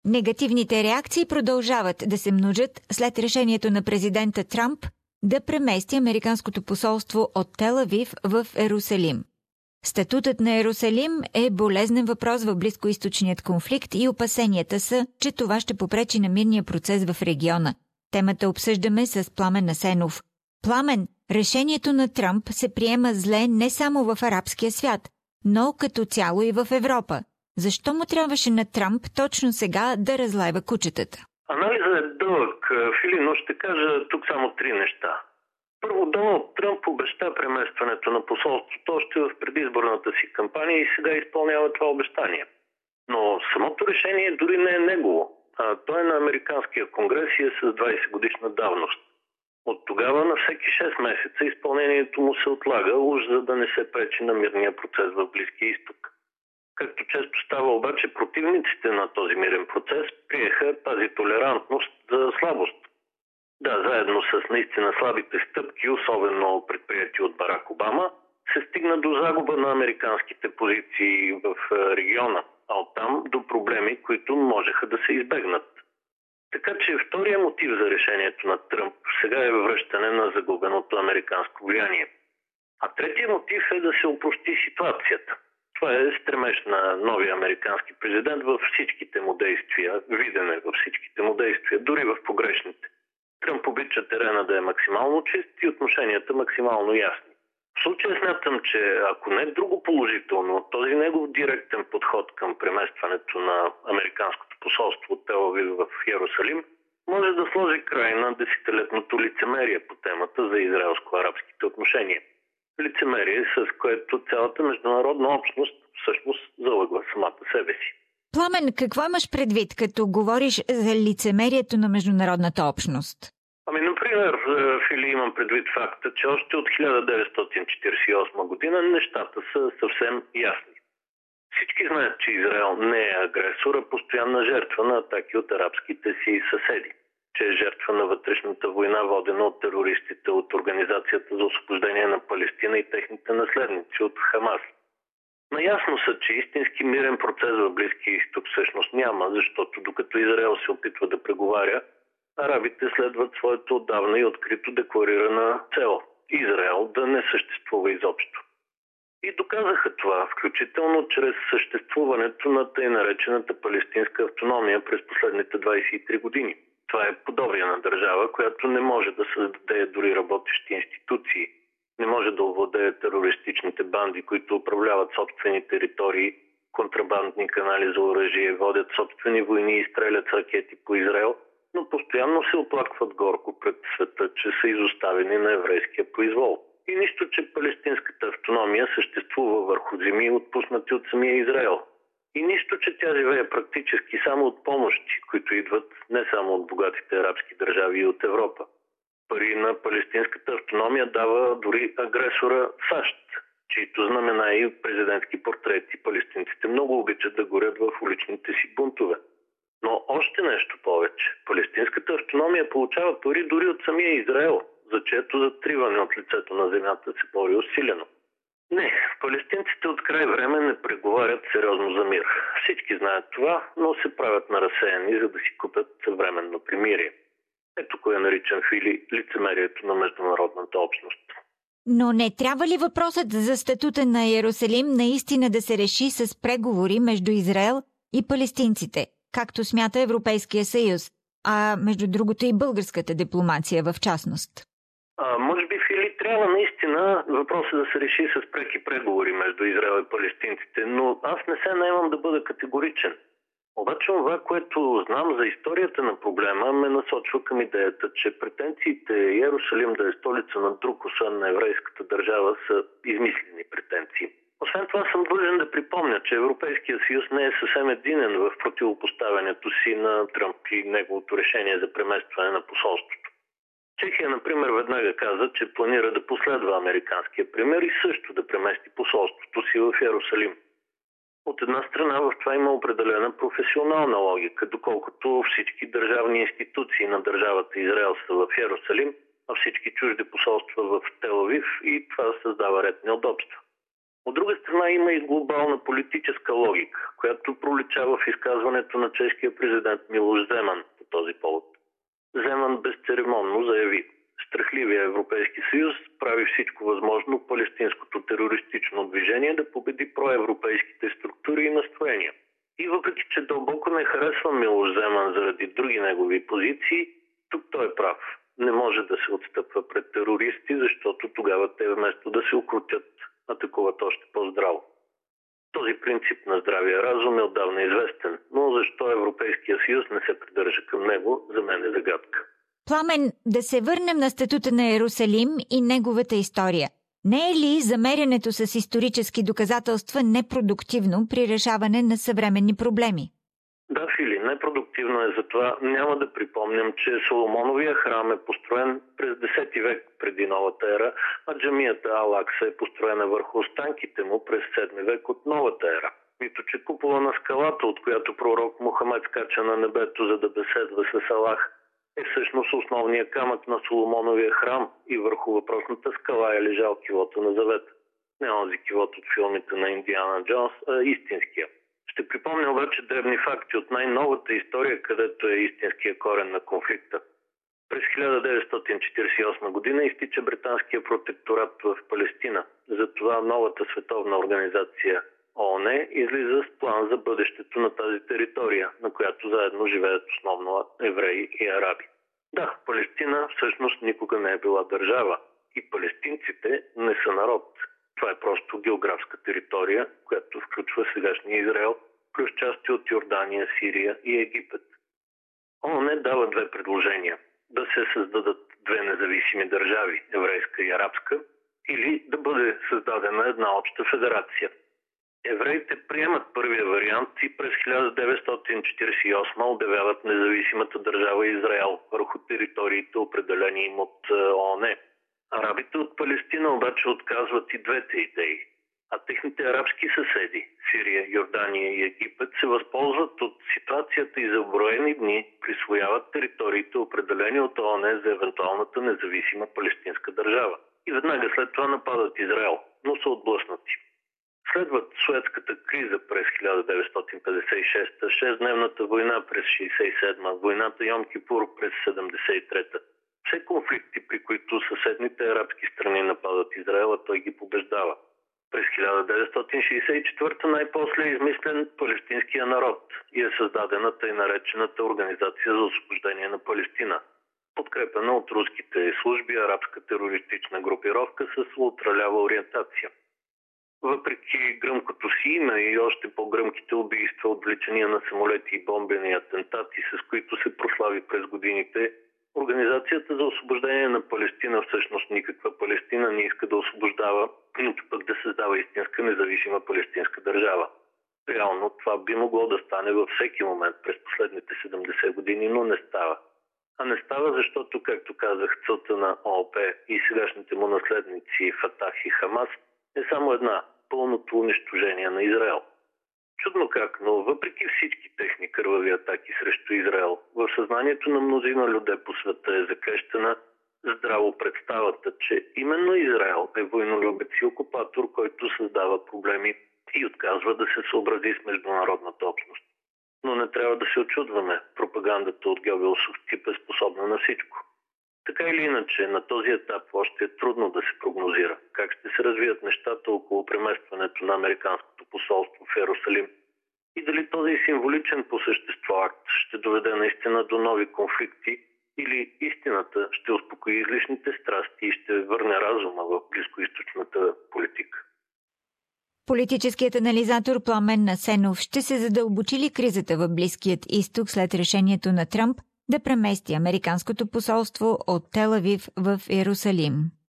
Негативните реакции продължават да се множат след решението на президента Трамп да премести американското посолство от Тел Авив в Йерусалим. Статутът на Йерусалим е болезнен въпрос в близкоизточният конфликт и опасенията са, че това ще попречи на мирния процес в региона. Темата обсъждаме с Пламен Асенов. Пламен, решението на Трамп се приема зле не само в арабския свят, но като цяло и в Европа. Защо му трябваше на Трамп точно сега да разлайва кучетата? Анализът е дълъг, Фили, но ще кажа тук само три неща. Първо, Доналд Тръмп обеща преместването на посолството още в предизборната си кампания и сега изпълнява това обещание. Но самото решение дори не е негово, а то е на Американския конгрес и е с 20 годишна давност. От тогава на всеки 6 месеца изпълнението му се отлага, уж за да не се пречи на мирния процес в Близкия изток. Както често става обаче, противниците на този мирен процес приеха тази толерантност за слабост. Да, заедно с наистина слабите стъпки, особено предприяти от Барак Обама, се стигна до загуба на американските позиции в региона, а оттам до проблеми, които можеха да се избегнат. Така че втория мотив за решението на Тръмп сега е връщане на загубеното американско влияние. А третия мотив е да се опрости ситуацията. Това е стремеж на новия американски президент във всичките му действия, виден е във всичките му действия, дори в погрешните. Тръмп обича терена да е максимално чист и отношенията максимално ясни. В случая смятам, че ако не е друго положително, този негов директен подход към преместването на американското посолство от Тел Авив в Йерусалим може да сложи край на десетилетното лицемерие по темата за израелско-арабските отношения. Лицемерие, с което цялата международна общност всъщност залъгва самата себе си. Пламен, какво имаш предвид, като говориш за лицемерието на международната общност? Например, Фили, имам предвид факта, че още от 1948 година нещата са съвсем ясни. Всички знаят, че Израел не е агресор, а постоянна жертва на атаки от арабските си съседи, че е жертва на вътрешната война, водена от терористите от Организацията за освобождение на Палестина и техните наследници от Хамас. Наясно са, че истински мирен процес в Близкия изток всъщност няма, защото докато Израел се опитва да преговаря, арабите следват своето отдавна и открито декларирана цел – Израел да не съществува изобщо. И доказаха това, включително чрез съществуването на тъй наречената палестинска автономия през последните 23 години. Това е подобие на държава, която не може да създаде дори работещи институции, не може да овладее терористичните банди, които управляват собствени територии, контрабандни канали за оръжие, водят собствени войни и стрелят с ракети по Израел, но постоянно се оплакват горко пред света, че са изоставени на еврейския произвол. И нищо, че палестинската автономия съществува върху земи, отпуснати от самия Израел. И нищо, че тя живее практически само от помощи, които идват не само от богатите арабски държави и от Европа. Пари на палестинската автономия дава дори агресора САЩ, чието знамена и президентски портрети палестинците много обичат да горят в уличните си бунтове. Но още нещо повече. Палестинската автономия получава пари дори от самия Израел, за чието затриване от лицето на земята се бори усилено. Не, палестинците от край време не преговарят сериозно за мир. Всички знаят това, но се правят на разсеяни, за да си купят временно примирие. Ето кое наричам, Фили, лицемерието на международната общност. Но не трябва ли въпросът за статута на Йерусалим наистина да се реши с преговори между Израел и палестинците, както смята Европейския съюз, а между другото и българската дипломация в частност? Може би, Фили, трябва наистина въпросът да се реши с преки преговори между Израел и палестинците, но аз не се наемам да бъда категоричен. Обаче това, което знам за историята на проблема, ме насочва към идеята, че претенциите Йерусалим да е столица на друг, освен на еврейската държава, са измислени претенции. Освен това съм длъжен да припомня, че Европейския съюз не е съвсем единен в противопоставянето си на Тръмп и неговото решение за преместване на посолството. Чехия, например, веднага каза, че планира да последва американския пример и също да премести посолството си в Йерусалим. От една страна в това има определена професионална логика, доколкото всички държавни институции на държавата Израел са в Йерусалим, а всички чужди посолства в Тел Авив и това създава ред неудобства. От друга страна има и глобална политическа логика, която проличава в изказването на чешкия президент Милош Земан по този повод. Земан безцеремонно заяви: страхливия Европейски съюз прави всичко възможно палестинското терористично движение да победи проевропейските структури и настроения. И въпреки че дълбоко не харесва Милош Земан заради други негови позиции, тук той е прав. Не може да се отстъпва пред терористи, защото тогава те вместо да се укротят, атакуват още по-здраво. Този принцип на здравия разум е отдавна известен, но защо Европейския съюз не се придържа към него, за мен е загадка. Пламен, да се върнем на статута на Иерусалим и неговата история. Не е ли замерянето с исторически доказателства непродуктивно при решаване на съвременни проблеми? Да, Фили, непродуктивно е, затова няма да припомням, че Соломоновия храм е построен през 10 век преди новата ера, а джамията Ал-Акса е построена върху останките му през 7 век от новата ера. Нито че купола на скалата, от която пророк Мухамед скача на небето, за да беседва с Аллах, е всъщност основният камък на Соломоновия храм и върху въпросната скала е лежал кивота на завета. Не онзи кивот от филмите на Индиана Джонс, а истинския. Ще припомня обаче дребни факти от най-новата история, където е истинския корен на конфликта. През 1948 година изтича британския протекторат в Палестина. Затова новата световна организация ООН излиза с план за бъдещето на тази територия, на която заедно живеят основно евреи и араби. Да, Палестина всъщност никога не е била държава и палестинците не са народ. Това е просто географска територия, която включва сегашния Израел, плюс части от Йордания, Сирия и Египет. ООН дава две предложения: да се създадат две независими държави, еврейска и арабска, или да бъде създадена една обща федерация. Евреите приемат първия вариант и през 1948 обявяват независимата държава Израел върху териториите, определени им от ООН. Арабите от Палестина обаче отказват и двете идеи, а техните арабски съседи – Сирия, Йордания и Египет – се възползват от ситуацията и за броени дни присвояват териториите, определени от ООН за евентуалната независима палестинска държава. И веднага след това нападат Израел, но са отблъснати. Следват Суетската криза през 1956, шестдневната война през 1967, войната Йом Кипур през 1973. Все конфликти, при които съседните арабски страни нападат Израел, а той ги побеждава. През 1964 най-после е измислен палестинския народ и е създадена тъй наречената Организация за освобождение на Палестина, подкрепена от руските служби, арабска терористична групировка с ултралява ориентация. Въпреки гръмкото си име и още по-гръмките убийства, отвлечения на самолети и бомбени атентати, с които се прослави през годините, Организацията за освобождение на Палестина всъщност никаква Палестина не иска да освобождава, нито пък да създава истинска независима палестинска държава. Реално това би могло да стане във всеки момент през последните 70 години, но не става. А не става, защото, както казах, целта на ООП и сегашните му наследници Фатах и Хамас е само една – пълното унищожение на Израел. Чудно как, но въпреки всички техни кървави атаки срещу Израел, в съзнанието на мнозина людей по света е закрещена здраво представата, че именно Израел е войнолюбец и окупатор, който създава проблеми и отказва да се съобрази с международната общност. Но не трябва да се очудваме. Пропагандата от Гьобелсов тип е способна на всичко. Така или иначе, на този етап още е трудно да се прогнозира как ще се развият нещата около преместването на американското посолство в Иерусалим и дали този символичен по същество акт ще доведе наистина до нови конфликти или истината ще успокои излишните страсти и ще върне разума в близкоизточната политика. Политическият анализатор Пламен Асенов ще се задълбочи ли кризата в Близкият изток след решението на Тръмп да премести американското посолство от Тел Авив в Иерусалим?